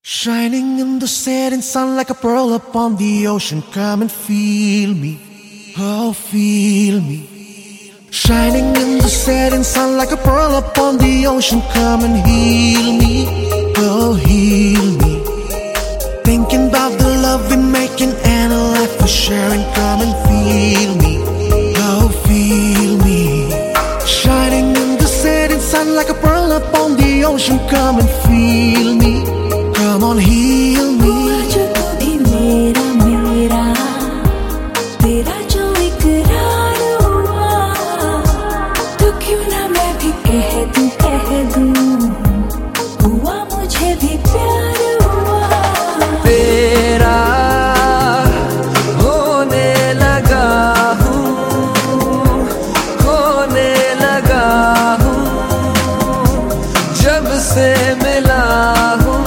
Shining in the setting sun like a pearl upon the ocean. Come and feel me, oh feel me. Shining in the setting sun like a pearl upon the ocean. Come and heal me, oh heal me. Thinking about the love we're making and a life we're sharing. Come and feel me, oh feel me. Shining in the setting sun like a pearl upon the ocean. Come and feel me, come on heal me. हुआ जो कभी मेरा मेरा तेरा जो इकरार हुआ, तो क्यों ना मैं भी कह दूं हुआ मुझे भी प्यार हुआ। तेरा होने लगा हूँ, खोने लगा हूँ, जब से मिला हूँ।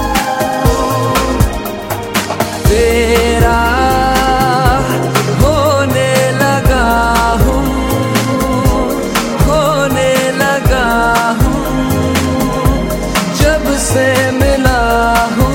तेरा होने लगा हूँ, खोने लगा हूँ, जब से मिला हूँ।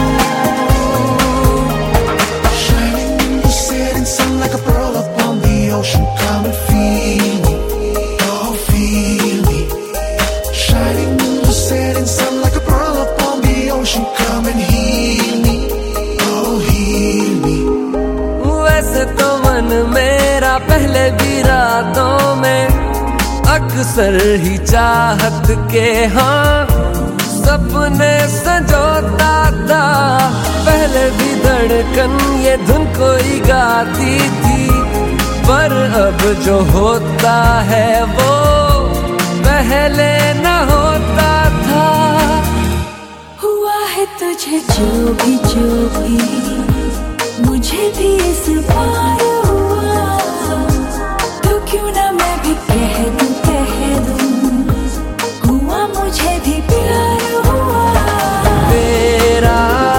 Shining in the setting sun like a pearl upon the ocean. Come and feel me, oh feel me. Shining in the setting sun like a pearl upon the ocean. Come and heal me, oh heal me. वैसे तो मन मेरा पहले भी रातों में अक्सर ही चाहत के हाँ सपने संजोता था। पहले भी धड़कन ये धुन कोई गाती थी, पर अब जो होता है वो पहले न होता था। हुआ है तुझे जो भी मुझे भी इस बार हुआ, तो क्यों ना मैं भी कह दूं हुआ मुझे भी प्यार हुआ। तेरा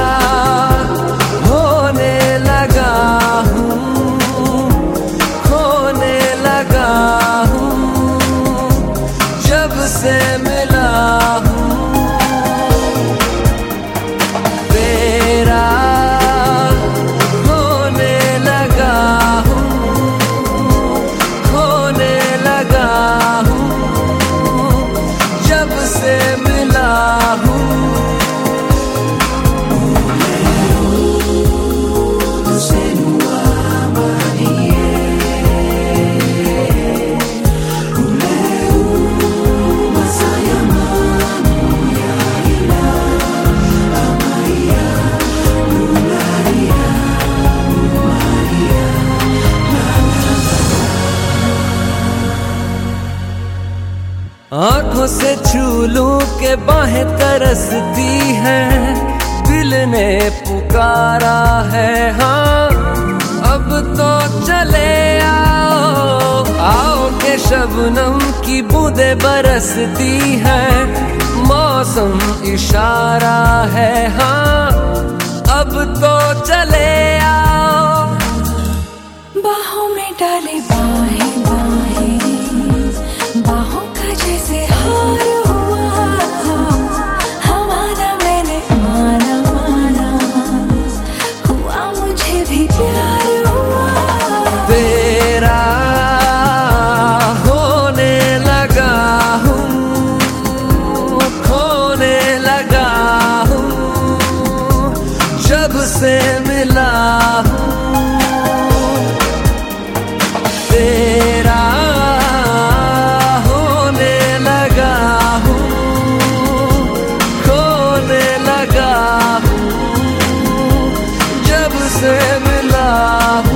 होने लगा हूँ, खोने लगा हूँ, जब से मिला हूँ। तेरा होने लगा हूँ, खोने लगा हूँ, जब से मिला हूँ। आंखों से छू लूं के बाहें तरसती हैं, दिल ने पुकारा है हाँ अब तो चले आओ। आओ के शबनम की बूंदें बरसती हैं, मौसम इशारा है हाँ अब तो चले आओ। बाहों में डाले बाहें बाहों का जैसे हार हुआ, हमारा मैंने माना हुआ मुझे भी प्यार हुआ। तेरा होने लगा हूँ, खोने लगा हूँ, जब से मिला हूँ। तेरा होने लगा हूँ, खोने लगा हूँ, जब से मिला हूँ।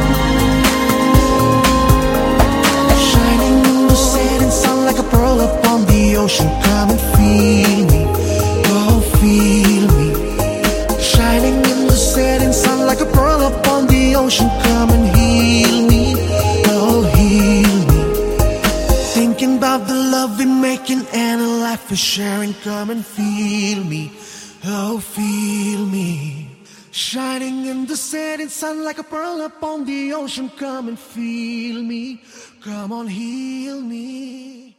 Shining in the setting sun like a pearl upon the ocean. Come and feel me, oh feel me. Shining in the setting sun like a pearl upon the ocean. Come and heal me, oh heal me. Thinking about the love we're making and a life we're sharing. Come and feel me, oh feel me. Shining in the setting sun like a pearl upon the ocean. Come and feel me, come on heal me.